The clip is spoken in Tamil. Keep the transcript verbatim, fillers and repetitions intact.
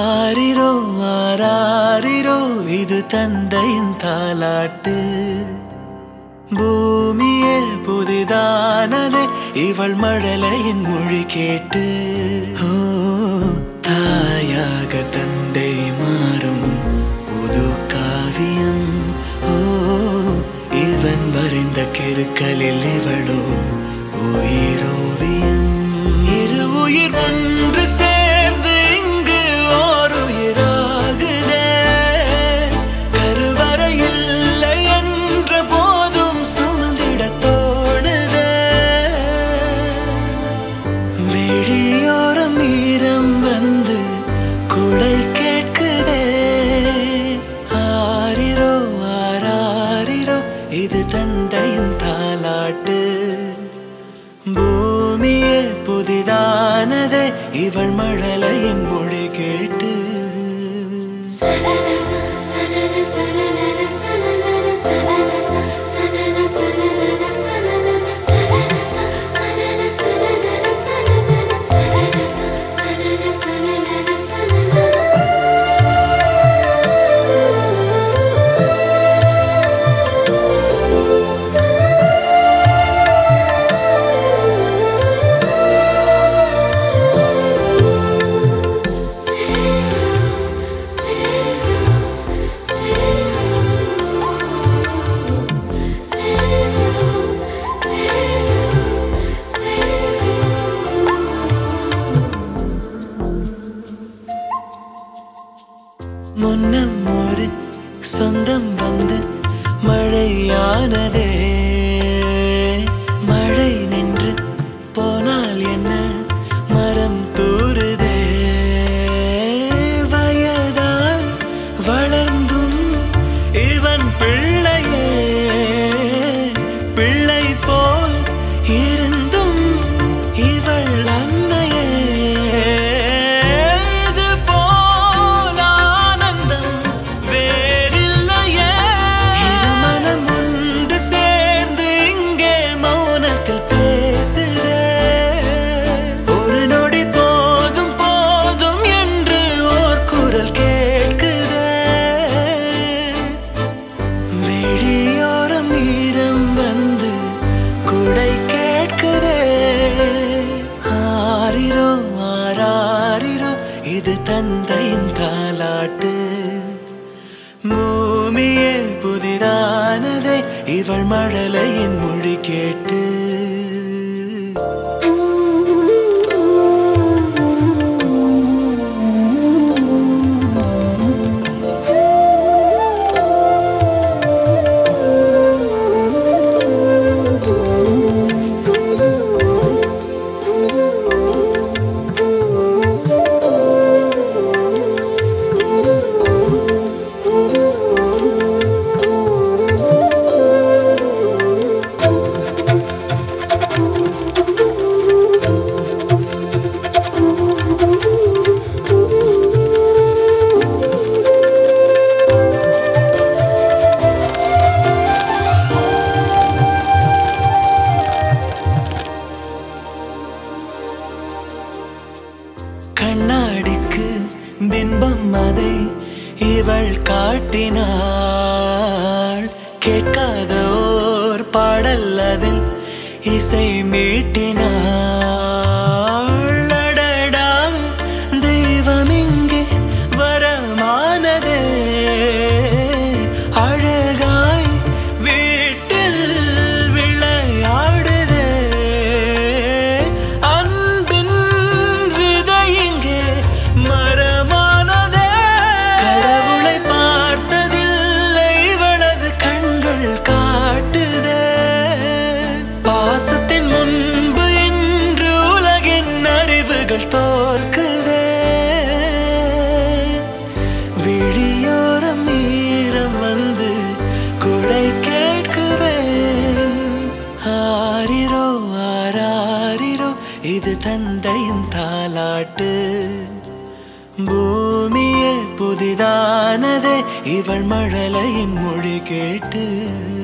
ஆரிரோ ஆராரிரோ இது தந்தையின் தாலாட்டு. பூமியே புதிதானதே இவள் மழலையின் மொழி கேட்டு. ஓ தாயாக தந்தை மாறும் புது காவியம். ஓ இவன் வரைந்த கிறுக்கலில் இவளோ உயிரோவியம். இரு உயிர் ஒன்று சேர்ந்து இங்கு ஓர் உயிராகுதே. கருவறை இல்லை என்ற போதும் சுமந்திட தோணுதே. வெளியோரம் ஈரம் வந்து குடை கேட்குதே. ஆரிரோ ஆராரிரோ இது தந்தையின் தாலாட்டு. பூமியே புதிதானதே இவள் மழலையின் மொழி கேட்டு. முன்னம் ஒரு சொந்தம் வந்து மழையானதே. மழை நின்று போனால் என்ன மரம் தூறுதே. வயதால் வளர்ந்தும் இவன் பிள்ளையே. பிள்ளை போல் இருந்தும் இவள் அன்னையே. ஒரு நொடி போதும் போதும் என்று ஓர் குரல் கேட்குதே. வெளியோரம் ஈரம் வந்து குடை கேட்குதே. ஆரிரோ ஆராரிரோ இது தந்தையின் தாலாட்டு. பூமியே புதிதானதே இவள் மழலையின் மொழி கேட்டு. கண்ணாடிக்கு பிம்பம் அதை இவள் காட்டினாள். கேட்காத ஓர் பாடல் அதில் இசை மீட்டினாள். அடடா தெய்வம் இங்கே வரமானதே. அழகாய் வீட்டில் விளையாடுதே. அன்பின் விதை இங்கே மரமானதே. கடவுளை பார்த்ததில்லை இவளது கண்கள் காட்டுதே. பாசத்தின் முன்பு இன்று உலகின் அறிவுகள் தோற்குதே. விழியோரம் ஈரம் வந்து குடை கேட்குதே. ஆரிரோ ஆராரிரோ இது தந்தையின் தாலாட்டு. பூமியே புதிதானதே இவள் மழலையின் மொழி கேட்டு.